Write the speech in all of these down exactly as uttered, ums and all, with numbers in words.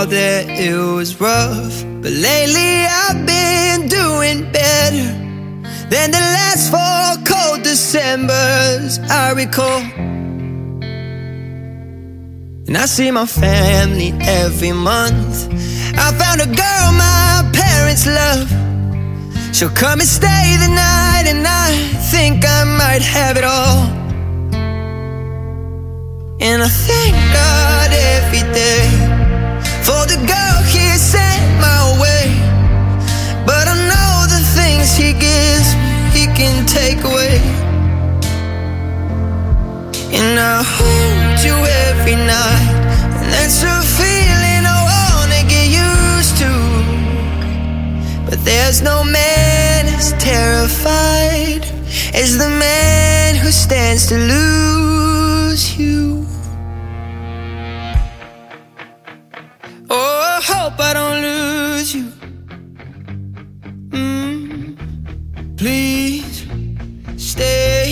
thought that it was rough, but lately I've been doing better than the last four cold Decembers I recall. And I see my family every month. I found a girl my parents love. She'll come and stay the night, and I think I might have it all. And I thank God every day for the girl He sent my way. But I know the things He gives me, He can take away. And I hold you every night, and that's a feeling I wanna get used to. But there's no man as terrified as the man who stands to lose you. Oh, I hope I don't lose you. mm, Please stay.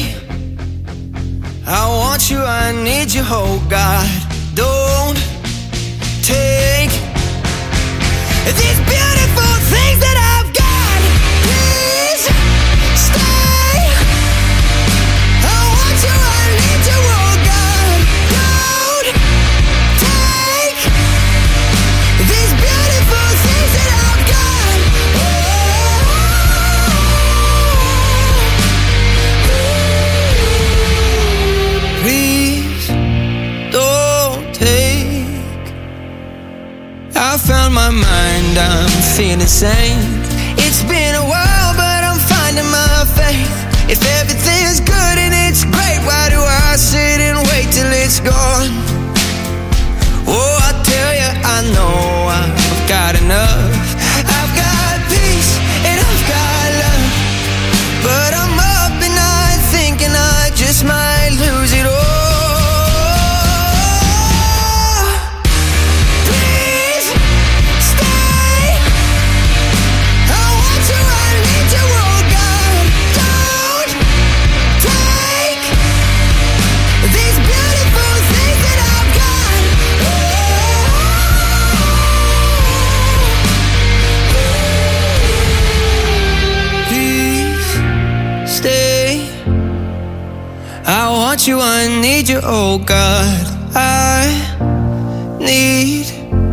I want you, I need you, oh God. Don't take these beautiful things that I've got. Please stay. I want you, I need you, oh God. Don't take these beautiful things that I've got. Oh, please don't take. I found my mind, I'm feeling sane. It's been a while, but I'm finding my faith. If everything's good and it's great, why do I sit and wait till it's gone? Oh, I tell you, I know I've got enough. I've got peace and I've got love, but I'm up at night thinking I just might lose it all. I want you, I need you, oh God. I need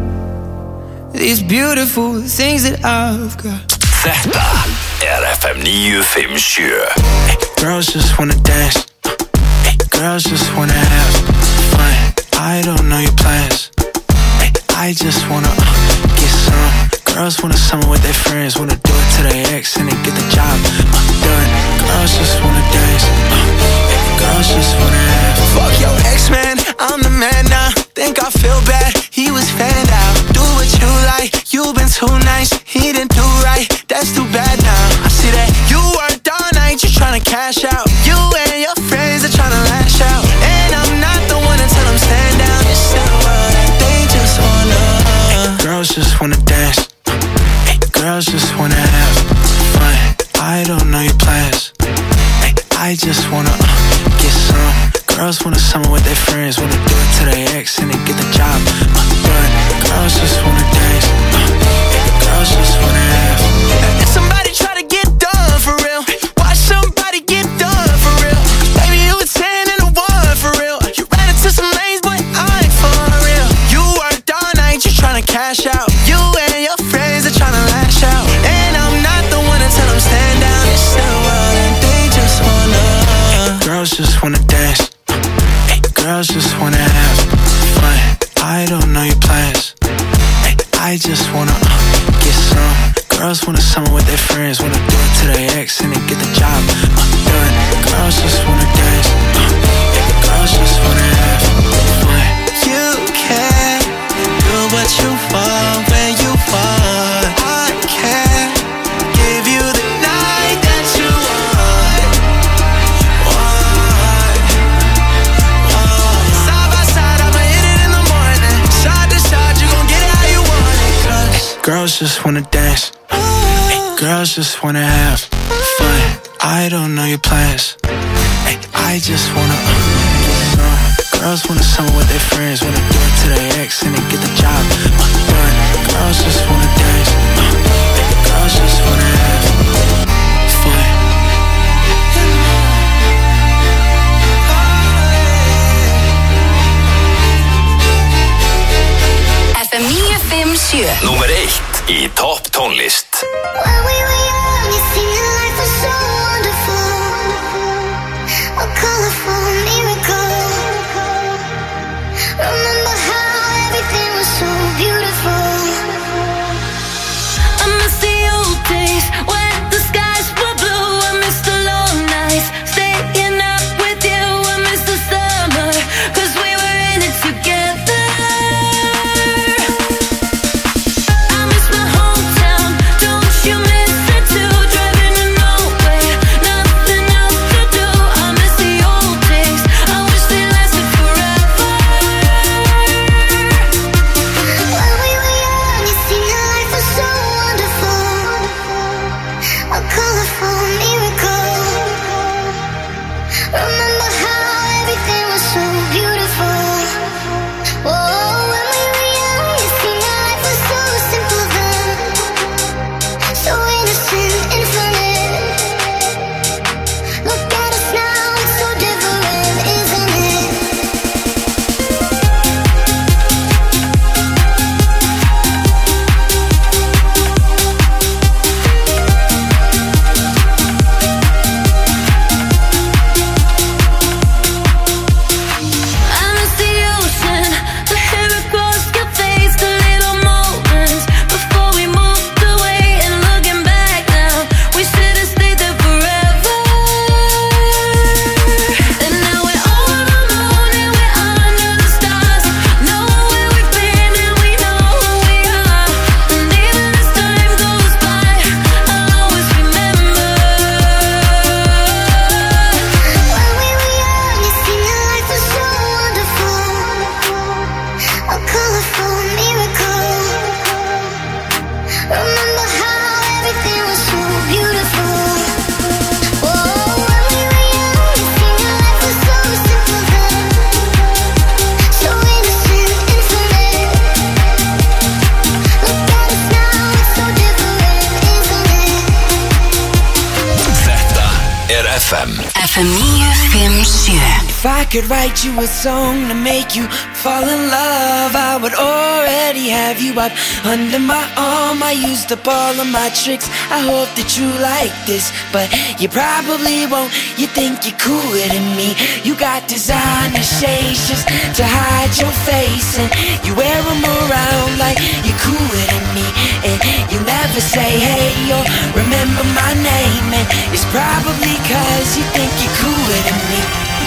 these beautiful things that I've got. Þetta er F M nine fimm sjö. Hey, girls just wanna dance. Hey, girls just wanna have fun. I don't know your plans. Hey, I just wanna uh, get some. Girls wanna summer with their friends, wanna do it to their ex and then get the job uh, done. Girls just wanna dance. Uh, hey, girls just wanna have fuck your ex, man, I'm the man now. Think I feel bad, he was fanned out. Do what you like, you been too nice. He didn't do right, that's too bad now. I see that you worked all night, you tryna cash out. You and your friends are tryna lash out. And I'm not the one to tell them stand down. It's simple, they just wanna hey, girls just wanna dance. Hey, girls just wanna have fun. I don't know your plans. Hey, I just wanna uh, get some. Girls wanna summer with their friends, wanna do it to their ex and then get the job uh, done. Girls just wanna dance. Uh, hey, girls just wanna have. And somebody try to get done for real. Watch somebody get done for real. Baby, you a ten and a one for real. You ran into some lanes, but I ain't for real. You worked all night, you tryna cash out. You and your friends are tryna lash out. And I'm not the one to tell them stand down. It's simple, and they just wanna uh, girls just wanna dance. Hey, girls just wanna have fun. I don't know your plans. Hey, I just wanna uh, get some. Girls wanna summer with their friends, wanna do it to their ex and then get the job uh, done. Girls just wanna dance. Uh, hey, girls just wanna have fun. You can do what you want when you want. I can give you the night that you want. Want, want. Side by side, I'ma hit it in the morning. Shot to shot, you gon' get it how you want it. Cause girls just wanna dance. Hey, girls just wanna have fun. I don't know your plans. Hey, I just wanna uh, get some. Girls wanna summer with their friends, wanna do it to their ex and then get the job done. Girls just wanna dance, girls just wanna have fun. F M níu fimm sjö. Númer eitt í topp tónlist. When we were young, you seemed that life was so wonderful, a colorful miracle. Remember how everything was so beautiful. I miss the old days when the skies were blue. I miss the long nights, staying up with you. I miss the summer, 'cause we were in it together. I miss my hometown, don't you miss it too? Driving to nowhere, nothing else to do. I miss the old days, I wish they lasted forever. When we were young, you seemed that life was so wonderful, a colorful miracle. Remember how everything was so beautiful. Oh, when we were young, you seemed that life was so simple then, so innocent, infinite. Look at us now, it's so different, isn't it? I miss the ocean, the hair across your face, the little moments before we moved away. And looking back now, we should have stayed there forever. And now we're all alone and we're under the stars, know where we've been and we know who we are. And even as time goes by, I'll always remember. When we were young, you seemed that life was so wonderful, a colorful miracle. Remember how everything was so beautiful. Oh, when we were young, you seemed that life was so simple then, so innocent, infinite. Look at us now, it's so different, isn't it? Þetta er F M. F M níu fimm sjö. If I could write you a song to make you fall in love, I would already have you up under my arm. I used up all of my tricks, I hope that you like this, but you probably won't. You think you're cooler than me. You got designer shades just to hide your face, and you wear them around like you're cooler than me. And you never say hey or remember my name, and it's probably 'cause you think you're cooler than me.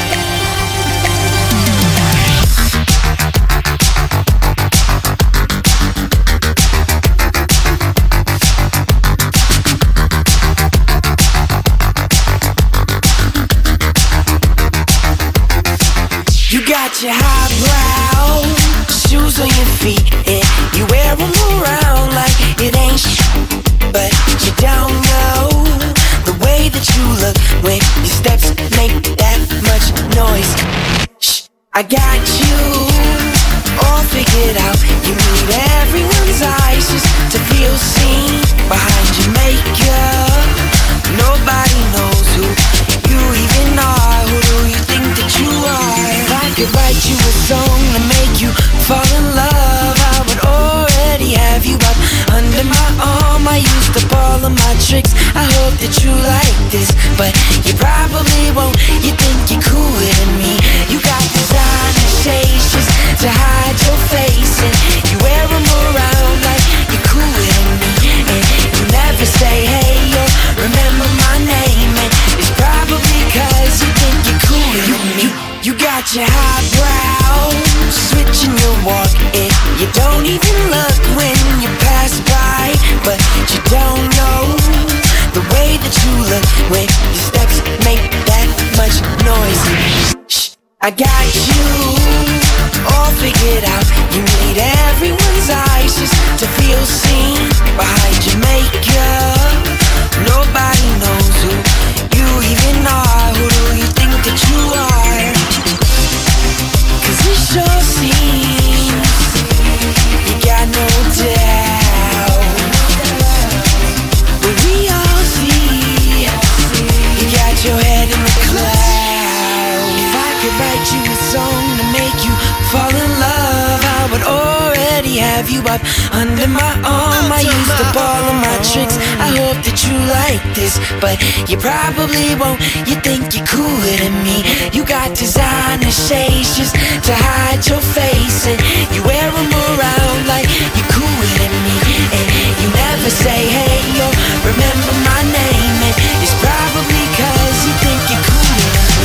You got your highbrow shoes on your feet, and you wear them around like it ain't sh**, but you don't know the way that you look when your steps make that much noise. Shh, I got you all figured out. You need everyone's eyes just to feel seen behind your makeup. Nobody knows who you even are. Who do you think that you are? If I could write you a song to make you fall in love, I would already have you up under my arm. I used up all of my tricks, I hope that you like this, but you probably won't. You think you're cooler than me. You got designer shades just to hide your face, and you wear them around like you're cooler than me. And you never say hey or remember my name, and it's probably 'cause you think you're cooler than me. You got your highbrow switching your walk, and you don't even look when you pass by, but you don't know the way that you look when your steps make that much noise. Shh, I got you all figured out. You need everyone's eyes just to feel seen behind your makeup. Nobody knows who you even are. Who do you think that you are? your head in the clouds. If I could write you a song to make you fall in love, I would already have you up under my arm. I used up all of my tricks, I hope that you like this, but you probably won't. You think you're cooler than me. You got designer shades just to hide your face, and you wear them around like you're cooler than me. And you never say hey or remember my name, and it's probably cause you think you're cooler than me.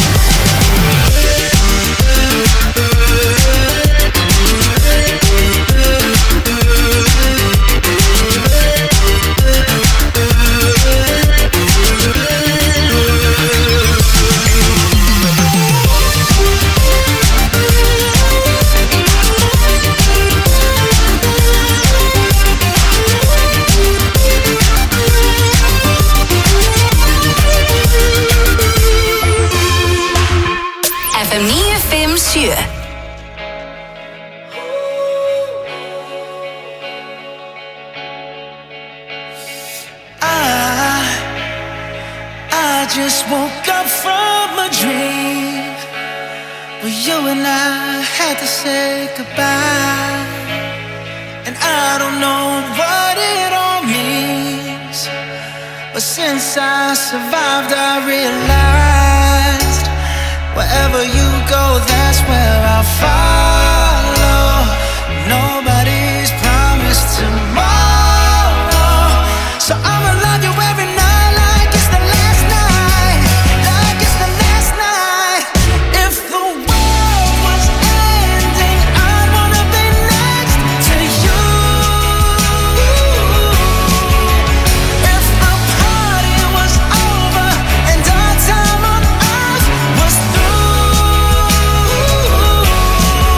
F M ninety-fem sjö. I just woke up from a dream where you and I had to say goodbye, and I don't know what it all means, but since I survived I realized wherever you go, that's where I'll follow. Nobody's promised tomorrow, so I'ma love you every night like it's the last night, like it's the last night. If the world was ending, I'd wanna be next to you. If the party was over and our time on earth was through,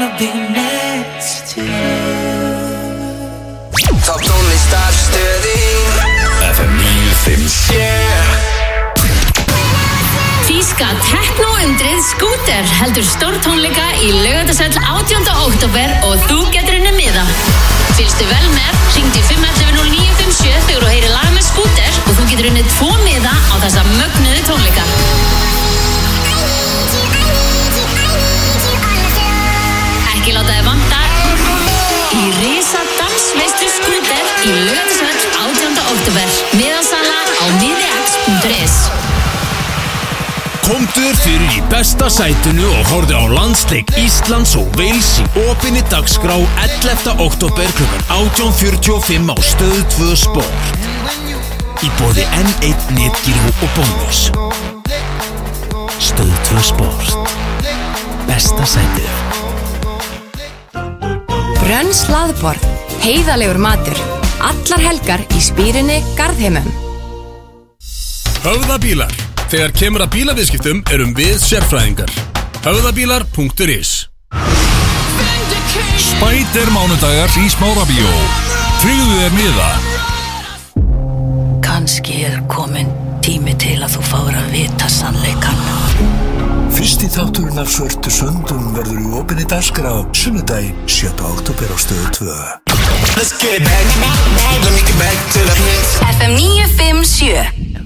wanna be next to you. Top tónlistar stöðin F M níu fimm sjö. Þýska tekno-undrið Scooter heldur stórtónleika í Laugardalshöll átjánda október og þú getur unnið miða. Fylgstu vel með, hringdu í fimm ellefu núll níu fimm sjö þegar þú heyrir lag með Scooter og þú getur unnið tvo miða á þessa mögnuðu tónleika. Ekki láta þig vanta í risa dansveislu Scooter í Laugardalshöll átjánda október. Miðasala á miðix punktur is. Komdur fyrir í besta sætinu og horfðu á landsleik Íslands og Wales í opinni dagskrá ellefta október klukkan átján fjörutíu og fimm á Stöð tvö Sport. Í boði N einn Netgyro og Bónus. Stöð tvö Sport. Besta sætið. Brönns hlaðborð. Heiðalegur matur. Allar helgar í Spýrinni Garðheimum. Höfðabílar. Þegar kemur að bílaviðskiptum erum við sérfræðingar. höfðabílar punktur is. Spæder mánudagar í Smárabíó. Tryggðu þér miða. Kannski er komin tími til að þú fáir að vita sannleikann. Fyrsti þátturinn af Svörtu söndum verður í opinni dagskrá sunnudaginn sjötta október á Stöð tvö. Let's get it back, back, let me get back to the hits. F M níu fimm sjö.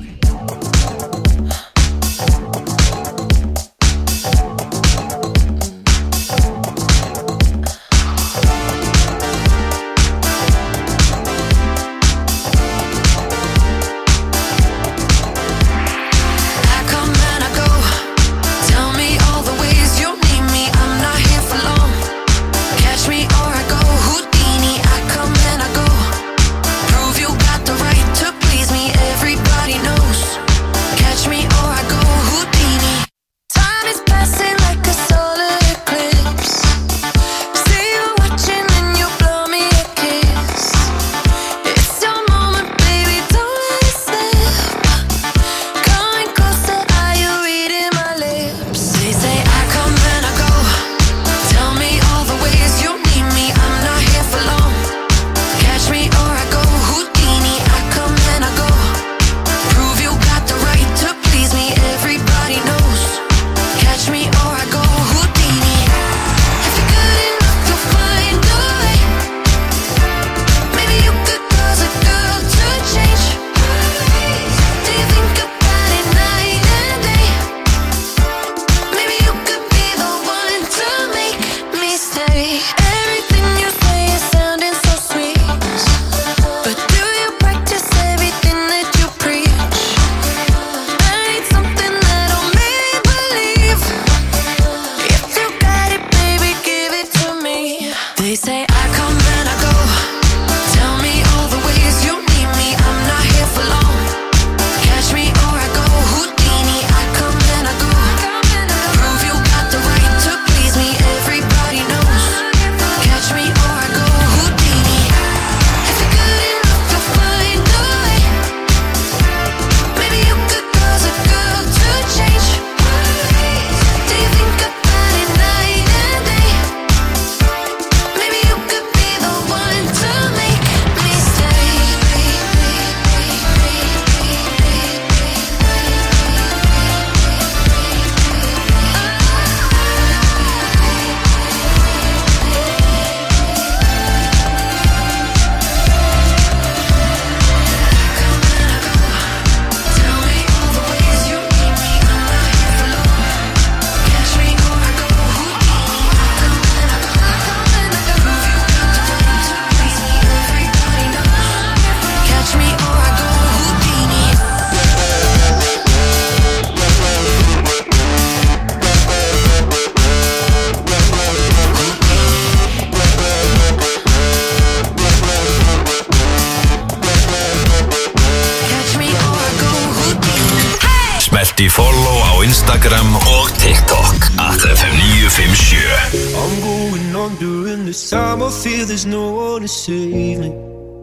Smellti follow á Instagram og TikTok at F M níu fimm sjö. I'm going on during this time. I feel there's no one to save me.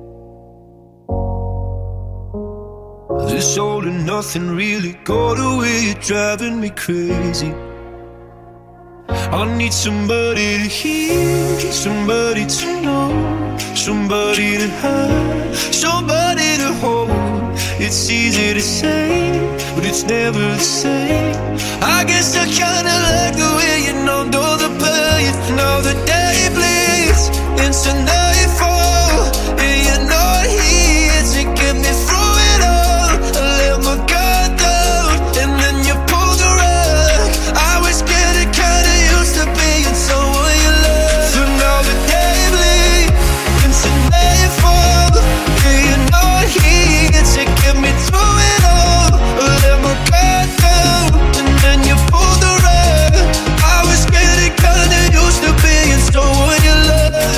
This all and nothing really got away. You're driving me crazy. I need somebody to hear, somebody to know, somebody to have, somebody to hold. It's easy to say, but it's never the same. I guess I kinda like the way you know, know the pain. Now the day bleeds into nightfall, and you're not here to get me through it all. I let my guard down, and then you pulled the rug. I was getting kinda used to being someone you love. So now the day bleeds into nightfall, and you're not here to get me through it all. I let my guard down, and then you pulled the rug. I was getting kinda used to being someone you love.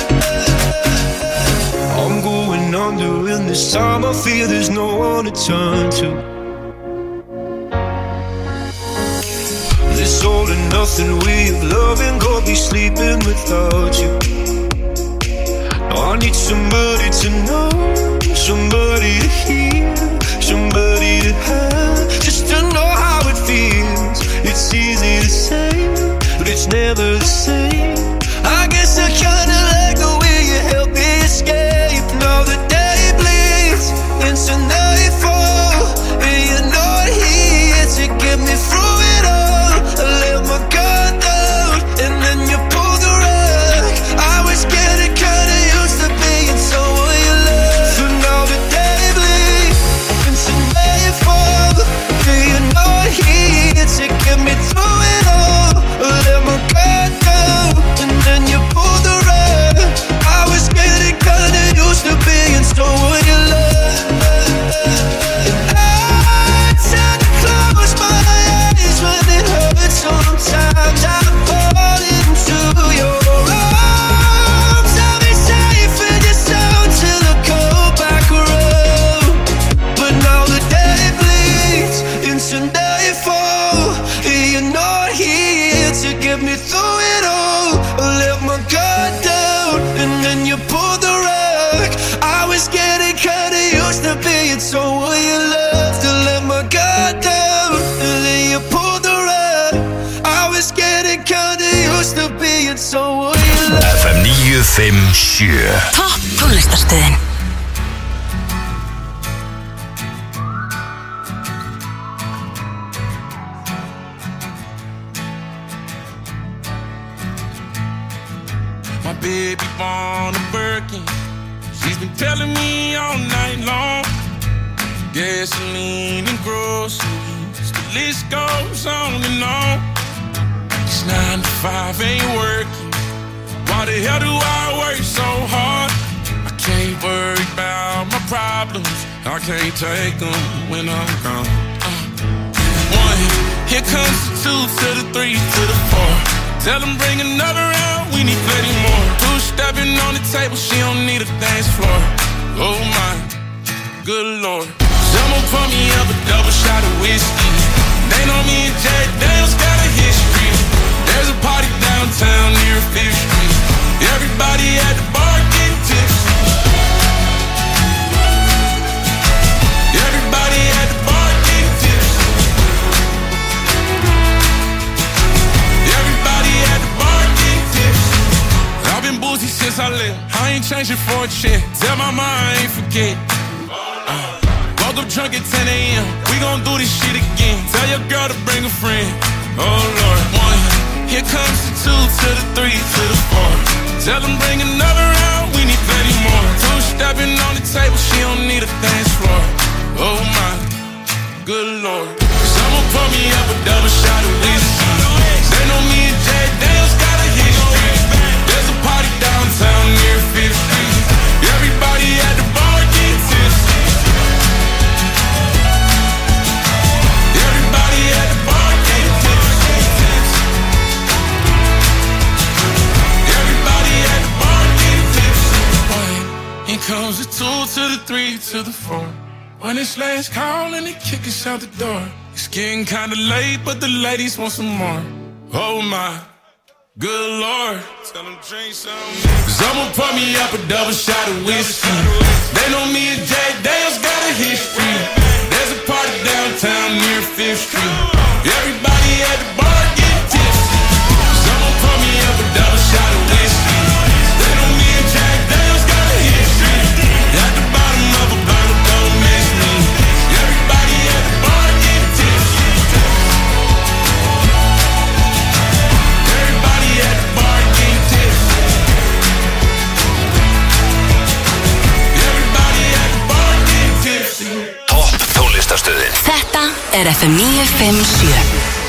I'm going under, and this time I feel there's no one to turn to. This all and nothing way of loving, go be sleeping without you. Now I need somebody to know, somebody to hear, somebody to have, just to know how it feels. It's easy to say, but it's never the same. I guess I kinda like the way you help me escape. Now the day bleeds into nightfall, and you're not here to get me through it all. I let my guard down, and then you pulled the rug. I was getting kinda used to being someone you love. So now the day bleeds into nightfall, and you're not here to get me through it all. I let my guard down, and then you pulled the rug. I was getting kinda used to being someone you love. And I tend to close my eyes when it hurts. Sometimes I fall into your arms. I'll be safe in your sound till I go back around. But now the day bleeds into nightfall, and you're not here to get me through it all. I let my guard down, and then you pulled the rug. I was getting kinda used to being someone you loved. To let my guard down, and then you pulled the rug. I was getting kinda used to being someone you loved. F M níu fimm sjö Topp tónlistarstöðin. My baby born a Birkin. She's been telling me all night long. Gasoline and groceries, the list goes on and on. It's nine to five, ain't working. Why the hell do I work so hard? I can't worry about my problems. I can't take them when I'm gone. Uh, one, here comes the two to the three to the four. Tell them bring another round, we need plenty more. Two stepping on the table, she don't need a dance floor. Oh my, good lord. Someone pour me up a double shot of whiskey. They know me and Jack Daniels got a history. There's a party downtown near Fifth Street. Everybody at the bar getting tipsy. Everybody at the bar getting tipsy. Everybody at the bar getting tipsy. I've been boozy since I left. I ain't changing for a check. Tell my mom I ain't forget. Uh, woke up drunk at ten a.m. We gon' do this shit again. Tell your girl to bring a friend. Oh Lord. One, here comes the two to the three to the four. Tell them bring another round, we need plenty more. Two stepping on the table, she don't need a dance floor. Oh my, good lord. Someone pour me up a double shot of whiskey. They know me and Jack Daniels got a history. There's a party downtown near Fifth Street. Everybody at the bar getting tipsy. Everybody at the bar getting tipsy. Everybody at the bar getting tipsy. One, here comes the two to the three to the four. When it's last call and they kick us out the door. It's getting kinda late, but the ladies want some more. Oh my, good lord. Tell them drink some. Someone pour me up a double shot of whiskey. They know me and Jack Daniels got a history. There's a party downtown near Fifth Street. Everybody at the bar getting tipsy. Someone pour er F M níu fimm sjö.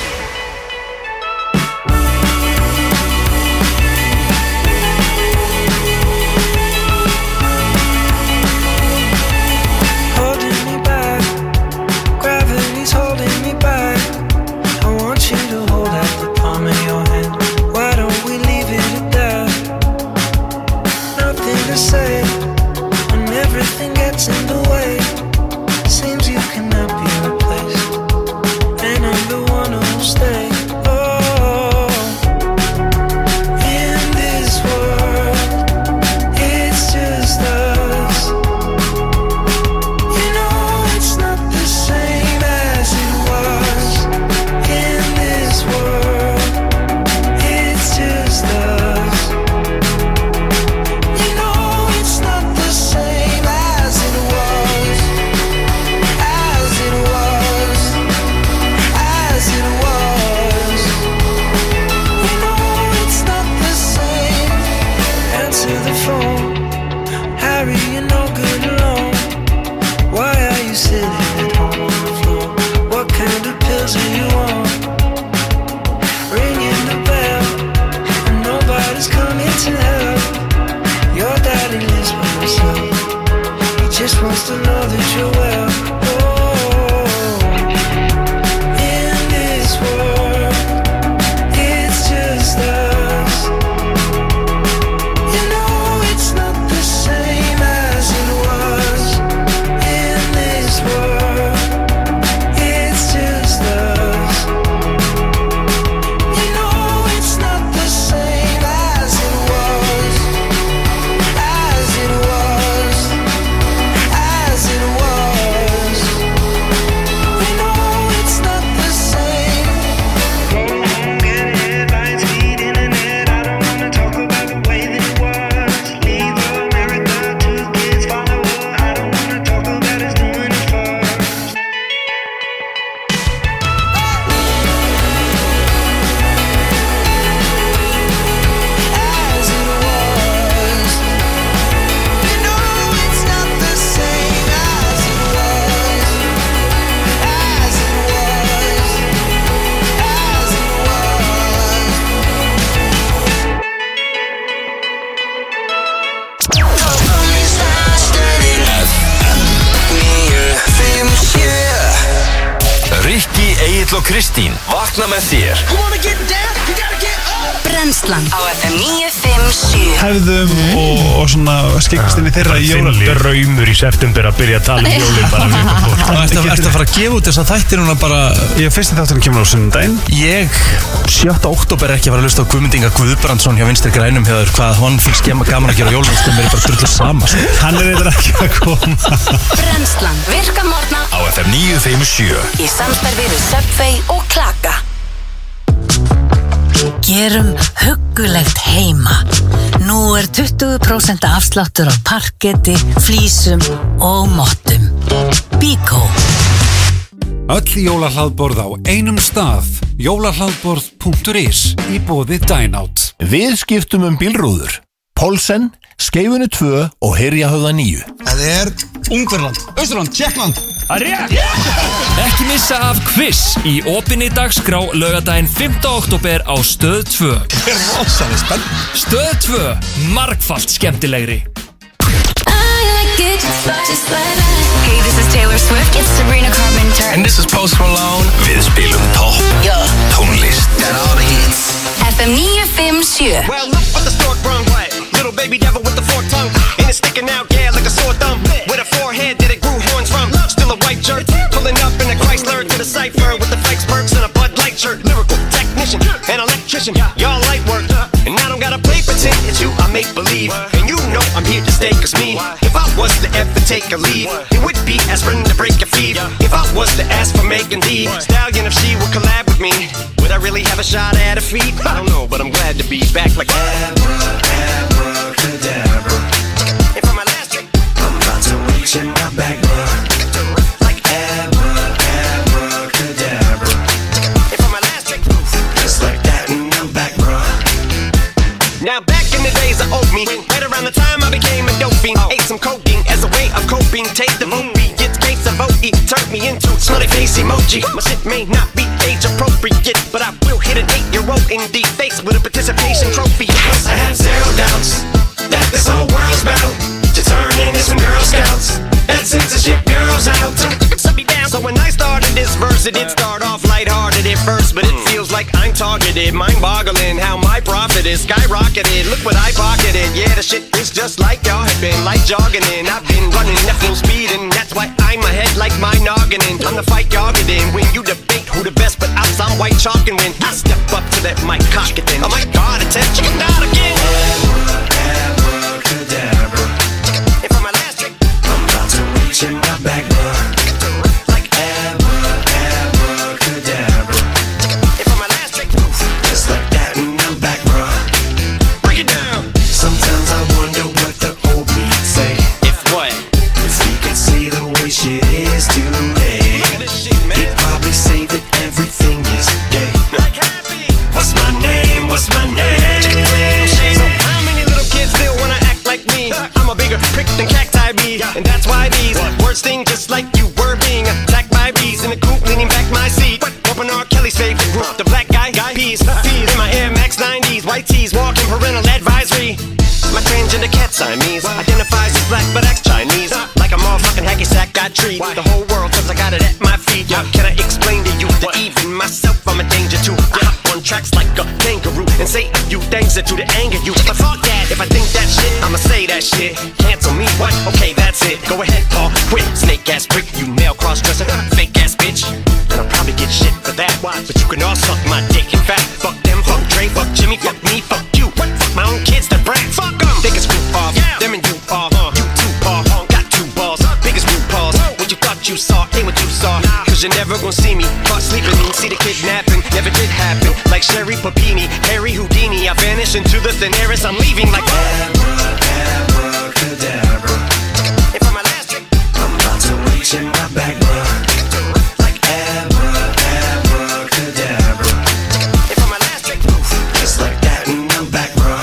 Kristín, vakna með þér. Brennslan á F M níu fimm sjö. Hefðum og, og svona skeggjast inn í þeirra í jólalíf. Draumur í september að byrja að tala um jólin bara við okkur. Og ertu að fara að gefa út þess að þættir núna bara... Ég fyrsti þátturinn kemur á sunnudaginn. Ég, sjötta október er ekki að fara að hlusta á Guðmund Inga Guðbrandsson hjá Vinstri grænum hjá þér. Hvað hann finnst gaman að gera á jólunum, mér er bara drullu sama. Hann er eitthvað ekki að koma. Brennslan, virka morgna á F M níu fimm sjö. Í samstarfi við Subway og Klaka. Gerum huggulegt heima. Nú er tuttugu prósent afsláttur á parketti, flísum og mottum. Bíkó. Öll jólahlaðborð á einum stað. jólahlaðborð punktur is í boði Dine Out. Við skiptum um bílrúður. Pólsen, Skeifunni tvö og Hyrjahöfða níu. Það er Ungverland, Austurland, Tékkland. Ekki missa af quiz í opinni dagskrá laugardaginn fimmta október á Stöð tvö. Það er rosalega spennt. Stöð tvö, margfalt skemmtilegri. Hey, this is Taylor Swift. It's Sabrina Carpenter. And this is Post Malone. Við spilum topp tónlist. Got all the hits. F M níu fimm sjö. Well, look what the stork brung. Little baby devil with the forked tongue. And it's sticking out, yeah, like a sore thumb. With a forehead that it grew horns from. Still a white jerk. Pulling up in a Chrysler to the cipher. With the fake spurts and a Bud Light shirt. Lyrical technician, an electrician. Y'all light work. And I don't gotta play pretend. It's you I make believe. And you know I'm here to stay. Cause me, if I was to ever take a leave, it would be aspirin to break a fever. If I was to ask for Megan Thee Stallion, if she would collab with me, would I really have a shot at her feet? I don't know, but I'm glad to be back like Abra, abracadabra. And for my last trick, I'm about to reach in my back, bruh. Like Abra, abracadabra. And for my last trick, just like that, and I'm back, bruh. Now back in the days of old me, right around the time I became a dope fiend, ate some codeine as a way of coping. Take the vote, gets case of O E, turn got me into smiley face emoji. My shit may not be age appropriate, but I will hit an eight-year-old in the face with a participation trophy. Yes, I have zero doubts that this whole world's about to turn into some Girl Scouts and censorship girls out. Set me down. So when I started this verse, it did start off lighthearted at first, but it feels like I'm targeted. Mind-boggling how my profit is skyrocketed. Look what I pocketed. Yeah, the shit is just like y'all have been, like jogging in. I've been running at full speed, and that's why I'm ahead like my noggin in. I'm the fight y'all get in when you debate who the best, but I'm some white chalk and win. I step up to that mic, cock it then. Oh my God, attention, not again. Abracadabra. And for my last trick, I'm about to reach in my back, bruh. Like abra, abracadabra. And for my last trick, just like that, and I'm back, bruh. Break it down. Sometimes I wonder what the old me say. If what? If he could see the way shit is today, he'd probably say that everything is gay. What's my name? What's my name? So how many little kids still wanna act like me? I'm a bigger prick than cacti bee, and that's why these words sting just like you were being attacked by bees in the coop, leaning back my seat. Open R. Kelly's favorite group, the black guy, guy peas, peas in my Air Max nineties, white tees, walking parental advisory. My transgender cat Siamese identifies as black but acts Chinese, like a motherfucking hacky sack got treat. The whole world cause I got it at my feet. How can I explain to you that even myself I'm a danger to? I hop on tracks like a kangaroo and say a few things that do to anger you. But fuck that, if I think that shit, I'ma say that shit. Cancel me, what? Okay, that's it. Go ahead, Paul, quit. Snake ass prick, you male cross-dresser, fake ass bitch. And I'll probably get shit for that. Why? But you can all suck my dick. In fact, fuck them, fuck Dre, fuck Jimmy, fuck me, fuck you. What? Fuck my own kids that brag. Fuck them. They can screw off. Yeah. Them and you off. Uh. You two paw. Uh. Got two balls. Uh. Biggest root paws. Whoa. What you thought you saw ain't what you saw. Nah. Cause you're never gonna see me caught sleeping. See the kidnapping. Never did happen. Like Sherry Papini, Harry Houdini. I vanish into the thin air as I'm leaving like abracadabra. And for my last trick, I'm about to reach in my back, bruh. Like abracadabra. And for my last trick, just like that, and I'm back, bruh.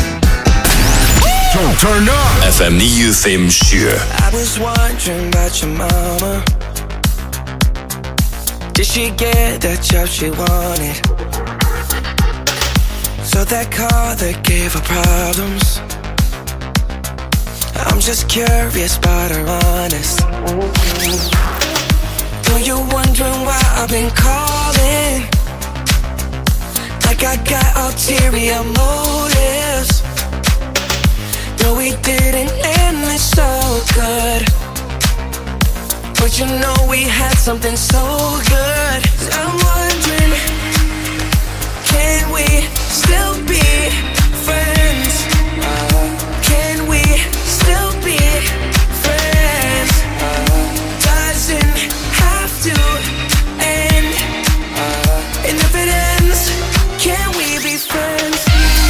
Turn up F M níu fimm sjö. I was wondering about your mama. Did she get that job she wanted? So that car that gave her problems. I'm just curious about her honest. Though you're wondering why I've been calling, like I got ulterior motives. No, we didn't end this so good, but you know we had something so good. I'm wondering, can we still be friends? Uh, can we still be friends? Uh, doesn't have to end. Uh, and if it ends, can we be friends?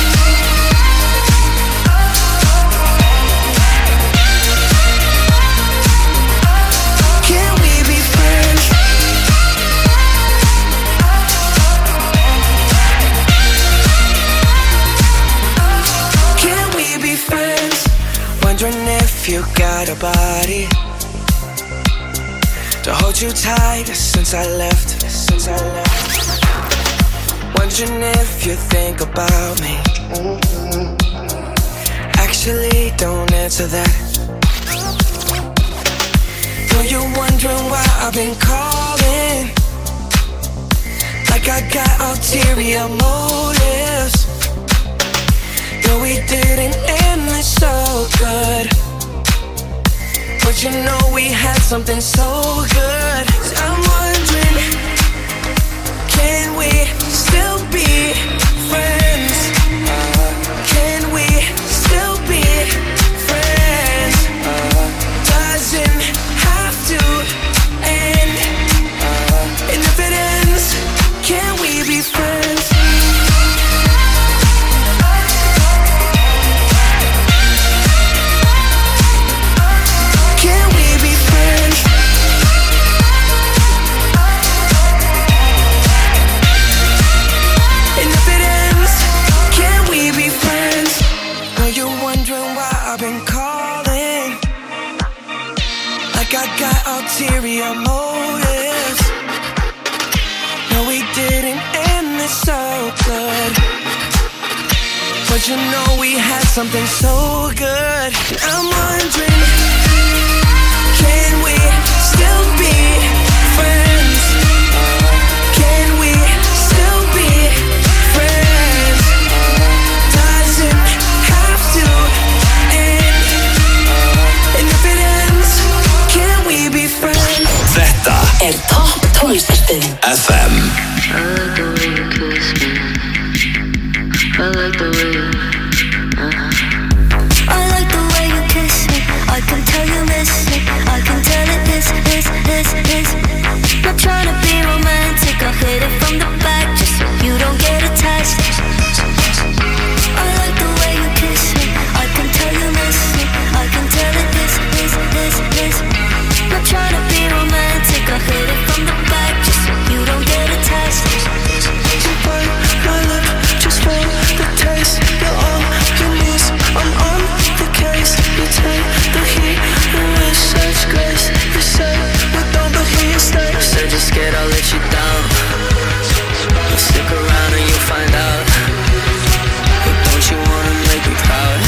Wondering if you got a body to hold you tight since I left, since I left. Wondering if you think about me. Actually, don't answer that. Though you're wondering why I've been calling, like I got ulterior motives. No, we didn't end this so good, but you know we had something so good. I'm wondering, can we still be friends? Uh, can we still be friends? Uh, doesn't have to end. Uh, and if it ends, can we be friends? Ulterior motives. But you know we had something so good. I'm wondering, can we still be friends? Can we still be friends? Doesn't have to end. And if it ends, can we be friends? Þetta er topp tónlistarstöðin F M. I like the way you kiss me. I like the way you uh-huh. I like the way you kiss me. I can tell you miss me. I can tell it is, is, is, is. Not trying to be romantic. I hit it from the back just so you don't get attached. I like the way you kiss me. I can tell you miss me. I can tell it is, is, is, is. Not trying to be romantic. I hit it from the back just so you don't get attached. You bite my lip just for the taste. You're all you need. I'm on the case. You take the heat and with such grace. You say we don't, but here you stay. You said you're scared I'll let you down. But stick around and you'll find out. But don't you wanna make me proud?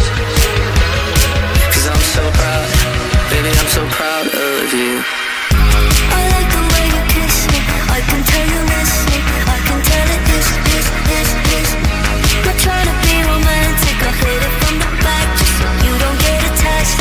Cause I'm so proud. Baby, I'm so proud of you. I like the way you kiss me. I can tell you miss me. I can tell it is, is, is, is. Not trying to be romantic. I hit it from the back just so you don't get attached.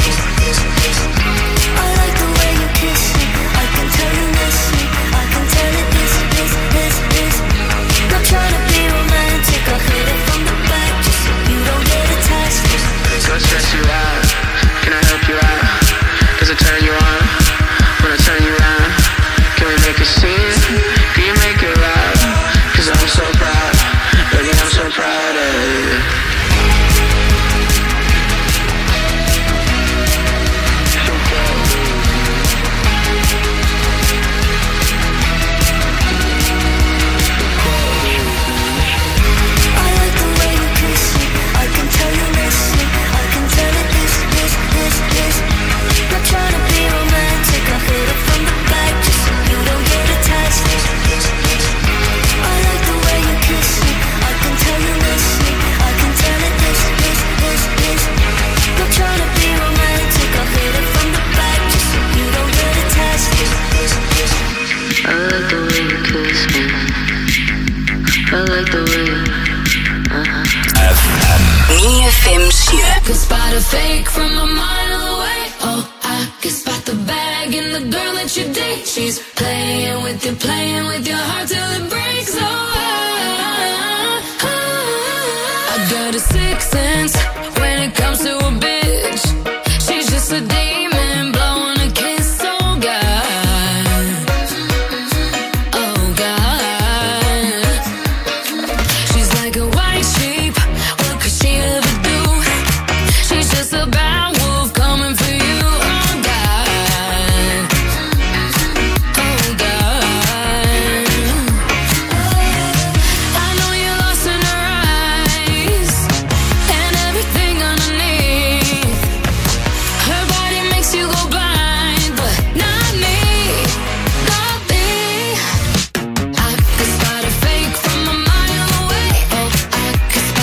I like the way you kiss me. I can tell you miss me. I can tell it is, is, is, is. Not trying to be romantic. I hit it from the back just so you don't get attached. So I stress you out. Can I help you out? Does it turn you on? When I turn you on, can we make a scene? Can you make it loud? Cause I'm so proud. Baby, I'm so proud of you. I like the way you kiss me. I can tell you miss me. I can tell it is, is, is, is. Not trying to be romantic. I hit it from the back just so you don't get attached. I like the way you kiss me. I can tell you miss me. I can tell it is, is, is, is. Not trying to be romantic. I hit it from the back just so you don't get attached. I like the way you kiss me. I like the way you uh-huh. F M níu fimm sjö. Could spot a fake from a mile away. Oh, I could spot the bag in the girl that you date. She's playing with you, playing with your heart till it breaks. Oh, I, I, I got a sixth sense when it comes to a bitch. She's just a demon blowing a kiss. Oh God, oh God. She's like a white sheep. What could she ever do? She's just a bad wolf coming for you. Oh God, oh God. I know you're lost in her eyes and everything underneath. Her body makes you go blind, but not me, not me. I could spot a fake from a mile away. Oh, I could spot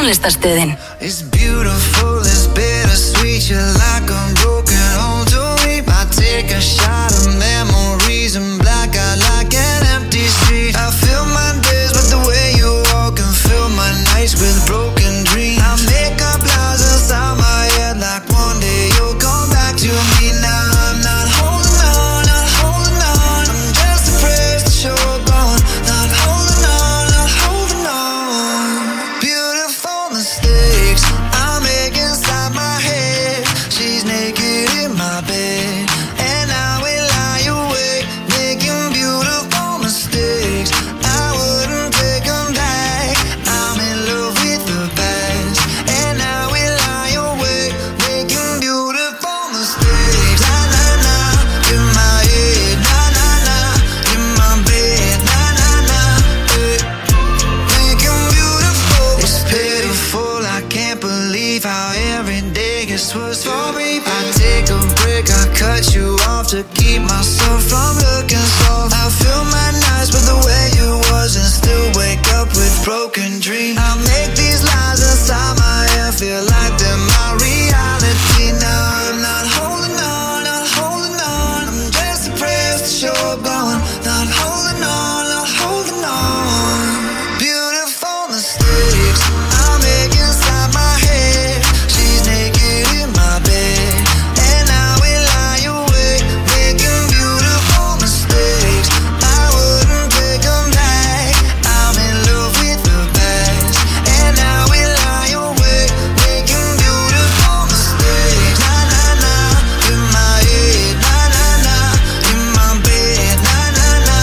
tónlistarstöðin. It's beautiful, it's bittersweet. You're like a broken home to me. I take a shot of memories and black out like an empty street. I fill my days with the way you walk and fill my nights with broken dreams. I make up lies inside my head like one day you'll come back to me. Now I'm not holding on, not holding on. I'm just afraid that you're gone. Not holding on, not holding on. Beautiful mistakes I make inside my head. She's naked in my bed, and I will lie awake, making beautiful mistakes. I wouldn't take them back. I'm in love with the past, and I will lie awake, making beautiful mistakes. Na na na, in my head. Na na na, in my bed. Na na na, eh. Making beautiful. It's pitiful. I can't believe how every day gets worse for me. I take a break, I cut you off to keep myself from looking soft. I fill my nights with the way you was and still wake up with broken dreams. I make these lies inside my head feel like they're my reality. Now I'm not holding on, not holding on. I'm just depressed that you're gone. Not holding on, not holding on. Beautiful mistakes I make inside my head. She's naked in my bed, and I will lie awake, making beautiful mistakes. I wouldn't take them back. I'm in love with the past, and I will lie awake, making beautiful mistakes. Na na na, in my head. Na na na, in my bed. Na na na,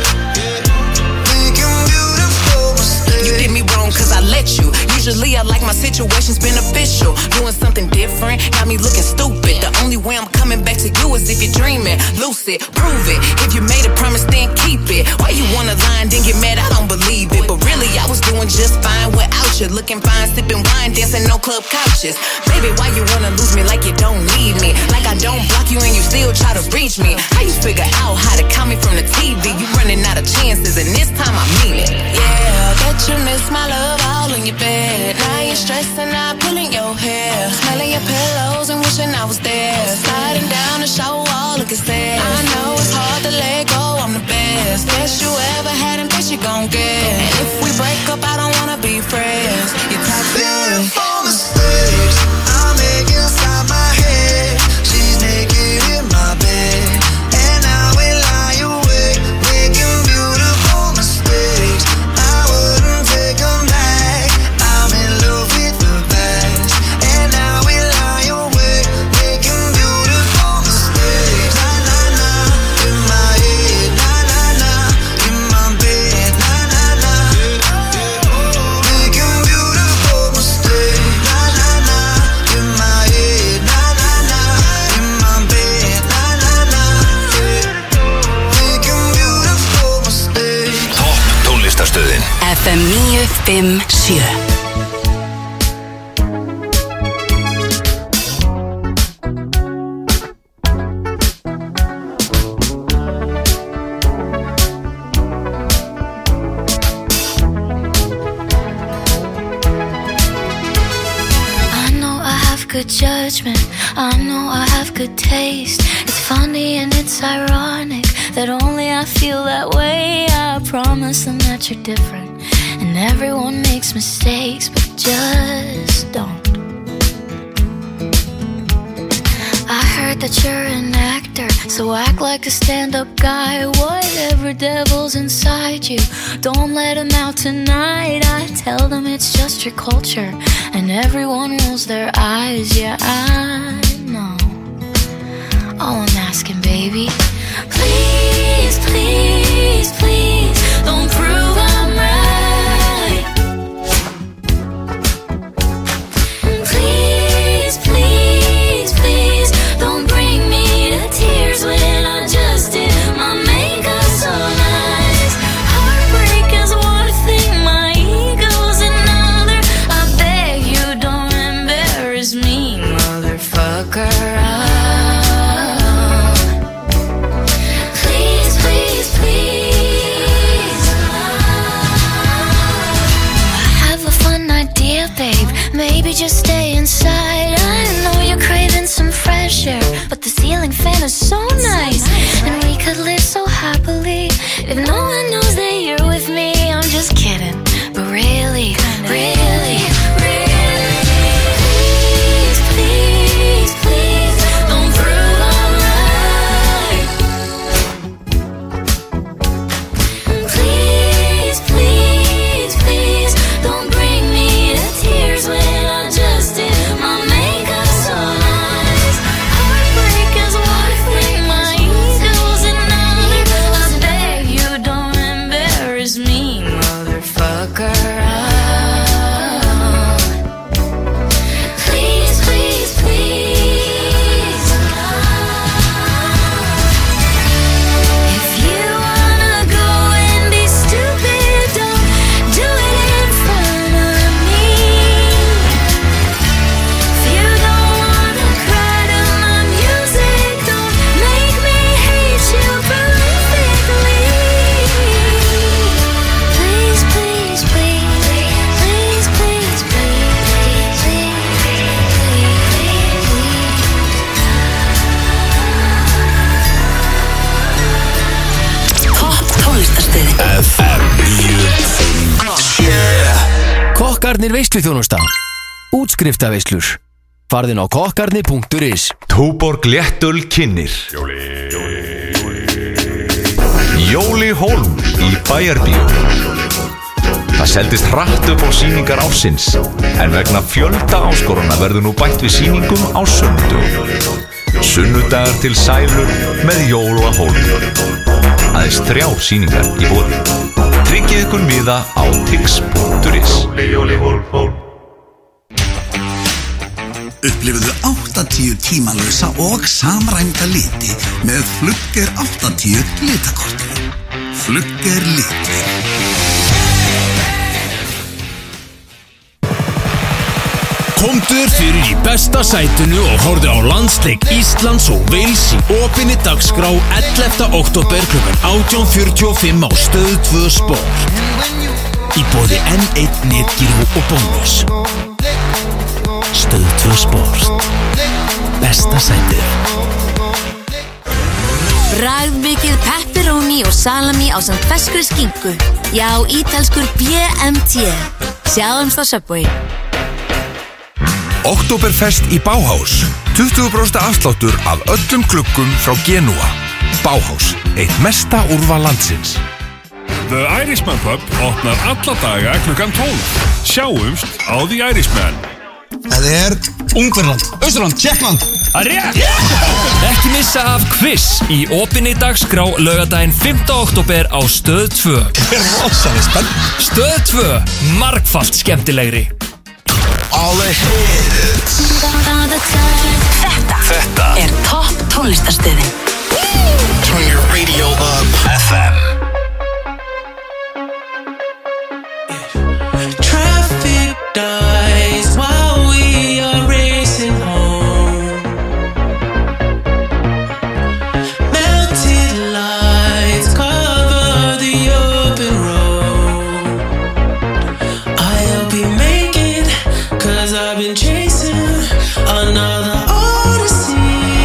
making beautiful mistakes. You did me wrong cause I let you. Usually I like my situations beneficial. Doing something different got me looking stupid. The only way I'm coming back to you is if you're dreaming. Lucid, prove it. If you made a promise, then keep it. Why you wanna lie and then get mad? I don't believe it. But really, I was doing just fine without you. Looking fine, sipping wine, dancing on club couches. Baby, why you wanna lose me like you don't need me? Like I don't block you and you still try to reach me. How you figure out how to call me from the T V? You running out of chances and this time I mean it. Yeah, bet you miss my love all in your bed. Now you're stressing out, pulling your hair, smelling your pillows and wishing I was there. Sliding down the shower wall, looking sad. I know it's hard to let go, I'm the best. Best you ever had and best you gon' get. And if we break up, I don't wanna be friends. You talk Beautiful mistakes I make inside my head. She's naked in my bed, and I will lie awake, making beautiful mistakes. I wouldn't take them back. I'm in love with the past, and I will lie awake, making beautiful mistakes. Na na na, in my head. Na na na, in my bed. Na na na, making beautiful mistakes. Na na na, in my head. Na na na, in my bed. Na na na, making beautiful mistakes. Topp tónlistarstöðin F M níu fimm sjö. I know I have good judgment, I know I have good taste. It's funny and it's ironic that only I feel that way. I promise them that you're different, and everyone makes mistakes, but just don't. I heard that you're an actor, so act like a stand-up guy. Whatever devil's inside you, don't let him out tonight. I tell them it's just your culture, and everyone rolls their eyes. Yeah, I know. All I'm asking, baby, please, please, please, don't prove I'm right. Please, please, please, don't bring me to tears when I just did my makeup so nice. Heartbreak is one thing, my ego's another. I beg you don't embarrass me, motherfucker. Please, please, please. just stay inside? I know you're craving some fresh air, but the ceiling fan is so nice, and we could live so happily if no one knows that you're with me. I'm just kidding, but really, really, really, please, please, please, don't prove I'm right. Please, please, please, don't bring me to tears when I just did my makeup so nice. Heartbreak is what break my eagles at night. I beg you don't embarrass me, motherfucker. Please, please, please. If you wanna go and be stupid, don't do it in front of me. If you don't wanna cry to my music, don't make me hate you perfectly. Please, please, please, please, please, please, please, Topp tónlistarstöðin F M níu fimm sjö. Kokkarnir veisluþjónusta. Útskriftarveislur. Farðin á kokkarni punktur is. Túborg Léttöl kynnir Jóli Hólm í Bæjarbíó. Það seldist hratt upp á sýningar ársins, en vegna fjölda áskorana verður nú bætt við sýningum á sunnudögum. Sunnudagar til sælu með Jóla Hólm. Aðeins þrjár sýningar í boði. Tryggið ykkur miða á tix punktur is. Jóli Hólm Hólm. Upplifuðu áttatíu tímalausa og samræmda liti með Flugger áttatíu litakortinu. Flugger litir. Komdur fyrir í besta sætinu og horfðu á landsleik Íslands og Wales í opinni dagskrá ellefta október klukkan átján fjörutíu og fimm á Stöð tvö Sport. Í boði N einn Netgyro og Bónus. Stöð tvö Sport. Besta sætið. Bragðmikið pepperoni og salami ásamt ferskri skinku. Já, ítalskur B M T. Sjáumst á Subway. Oktoberfest í Bauhaus. tuttugu prósent afsláttur af öllum gluggum frá Genúa. Bauhaus, eitt mesta úrval landsins. The Irishman Pub opnar alla daga klukkan tólf. Sjáumst á The Irishman. Það er Ungverland, Austurland, Tékkland. Það er rétt! Ekki missa af quiz í opinni dagskrá laugardaginn fimmta október á Stöð tvö. Það er rosalega spennt. Stöð tvö, margfalt skemmtilegri. All the hits. Þetta, Þetta er topp tónlistarstöðin. Turn your radio up. F M. Traffic dies while we are racing home. Melted lights cover the open road. I'll be making, cause I've been chasing another odyssey.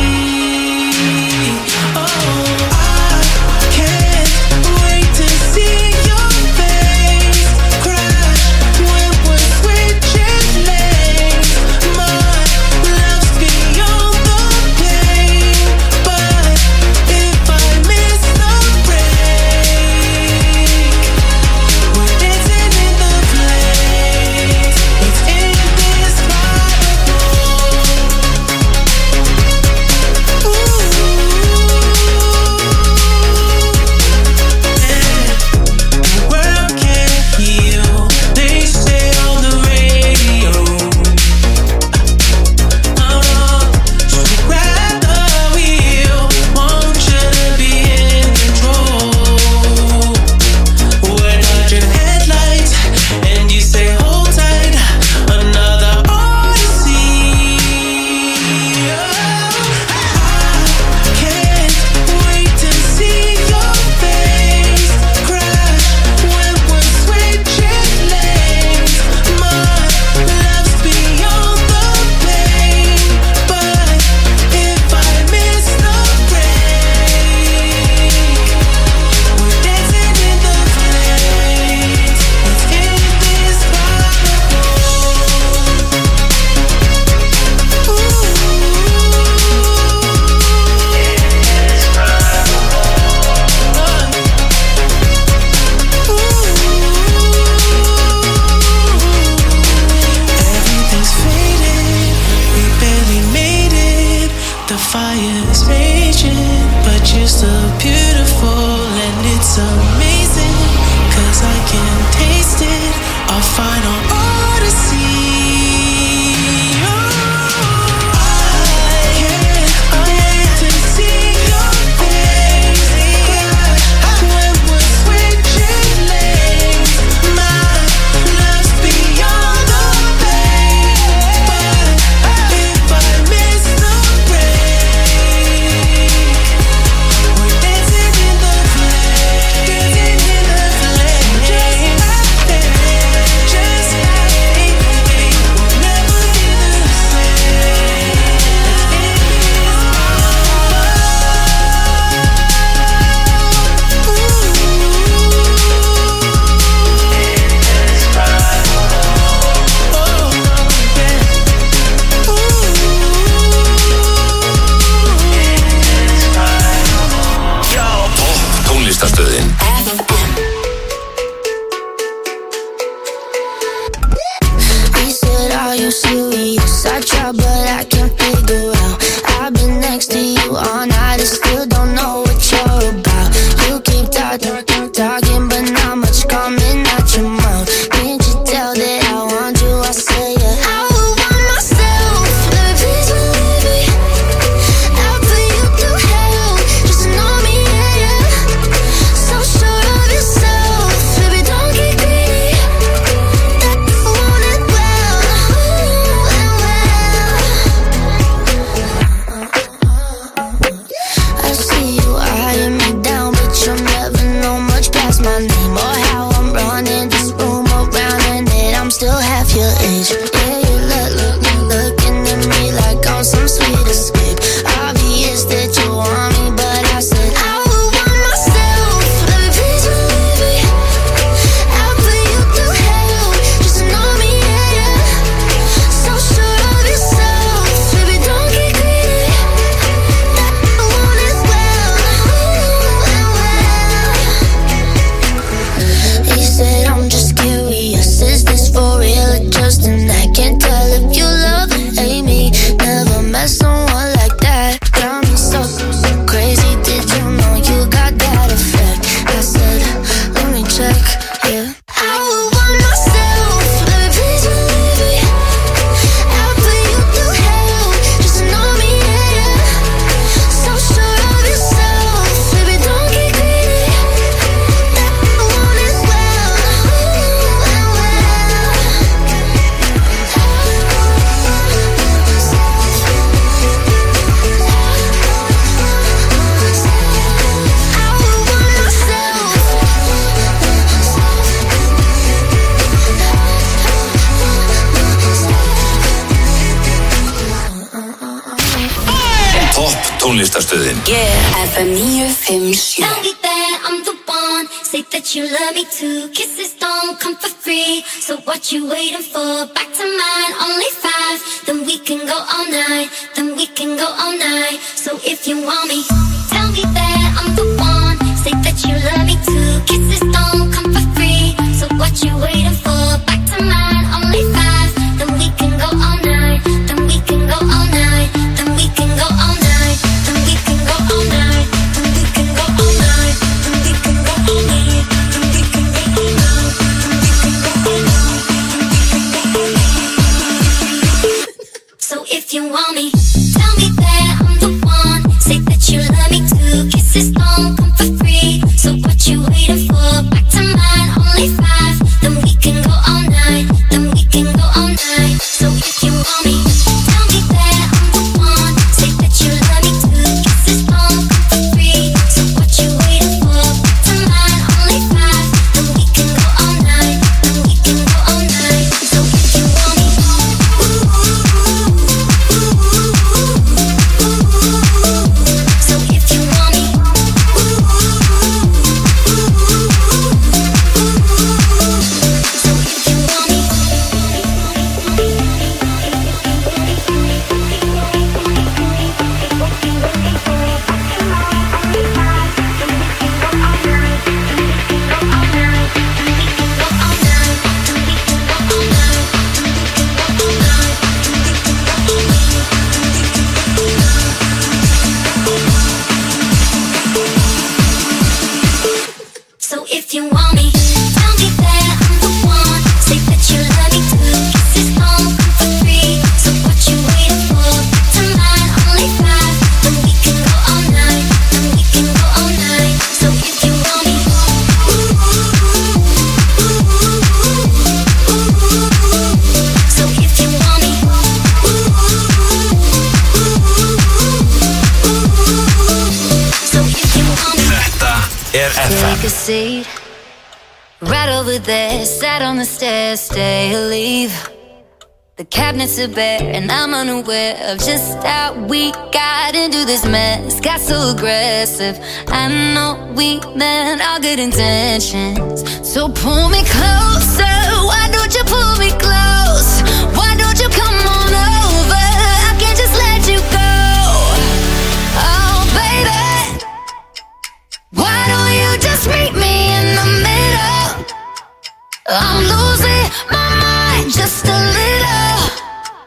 Oh, I can't wait to see your face crash when we're switching lanes. My love's beyond the pain, but if I miss the break, we're dancing in the flames. It's indescribable. serious. I try, but I can't figure out. I've been next to you all night and still don't know what you're about. You keep talking, talking, but not much coming out your mouth. Can't you tell that I want you? I say yeah. I would want myself, baby, please believe me. I'll put you through hell, just know me, yeah, yeah. So sure of yourself, baby, don't get greedy. That you want it well, ooh, and well. I see you eyeing me down, but you'll never know much past my name or how I'm running this room around and that I'm still half your age. Yeah, you look, look, look, looking at me like I'm some sweet escape. Obvious that you want me, but I said I would want myself, baby, please believe me. I'll put you through hell, just know me, yeah, yeah. So sure of yourself, baby, don't get greedy. That you want it well, ooh, and well. He said I'm just curious, is this for real or just an act? Can't tell if you love or hate me. Never met someone like that. Got me so crazy, did you know you got that effect? I said, let me check, yeah. I would want myself, baby, please believe me. I'll put you through hell, just know me, yeah, yeah. So sure of yourself, baby, don't get greedy. That you want it well, ooh, and well. I would want myself. Topp tónlistarstöðin F M níu fimm sjö. Tell me that I'm the one. Say that you love me too. Kisses don't come for free. So what you waiting for? Back to mine, only five. Then we can go all night. Then we can go all night. So if you want me, tell me that I'm the one. Say that you love me too. Kisses don't come for free. So what you waiting for? Back to mine, only five. Then we can go all night. Then we can go all night. Then we can go all night. Then we can go all night. Then we can go all night. Then we can go all night. Then we can go all night. Then we can go all night. Then we can go all night. So if you want me, tell me that I'm the one. Say that you love me too. Kisses don't come for free. So what you waiting for? Back to mine, only five. Then we can go all night. Then we can go all night. So if you want me, tell me that I'm the one. Say that you love me too. Kisses don't come for free. So what you waiting for? Back to mine, only five. Then we can go all night. Then we can go all night. So if you want me, so if you want me, so if you want me. So if you want me, tell me that I'm the one. Say that you love me too. Kisses don't come for free. So what you waiting for? Back to mine, only five. Then we can go all night. Then we can go all night. So if you want me, so if you want me, so if you want me. Þetta er F M Take a seat right over there. Sat on the stairs, stay or leave. The cabinets are bare and I'm unaware of just how we got into this mess. Got so aggressive. I know we meant all good intentions. So pull me closer. Why don't you pull me close? Why don't you come on over? I can't just let you go. Oh baby, why don't you just meet me in the middle? I'm losing my mind just a little.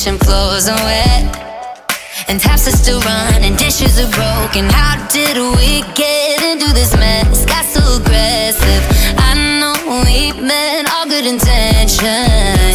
kitchen floors are wet and taps are still running, dishes are broken. How did we get into this mess? Got so aggressive. I know we meant all good intentions,